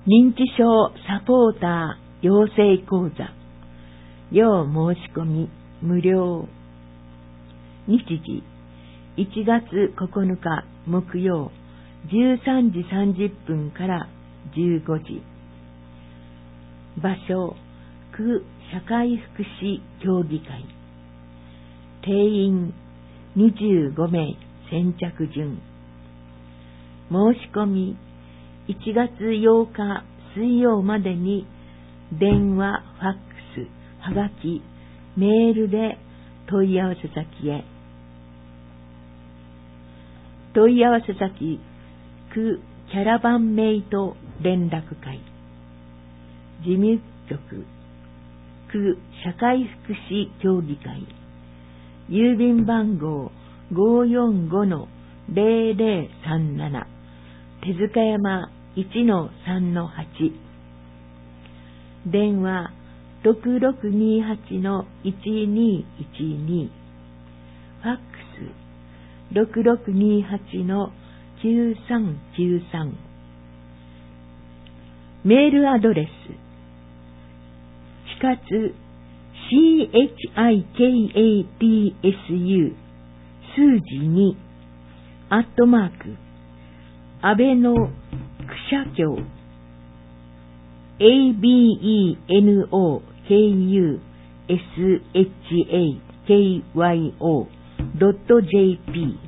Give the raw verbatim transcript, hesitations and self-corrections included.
認知症サポーター養成講座。要申し込み無料。日時いちがつここのか木曜じゅうさんじさんじゅっぷんからじゅうごじ。場所区社会福祉協議会。定員にじゅうごめい先着順。申し込みいちがつようか水曜までに電話、ファックス、はがき、メールで問い合わせ先へ。問い合わせ先区キャラバンメイト連絡会。事務局区社会福祉協議会。郵便番号 ごーよんごのぜろぜろさんなな 手塚山 いちのさんのはち。電話 ろくろくにはちのいちにいちに。ファックス ろくろくにはちのきゅうさんきゅうさん。メールアドレスしかつ シーエイチアイケーエーティーエスユー 数字にアットマーク安倍のくしゃきょう エービーイーエヌオーケーユーエスエイチエーケーワイオー ドットジェーピー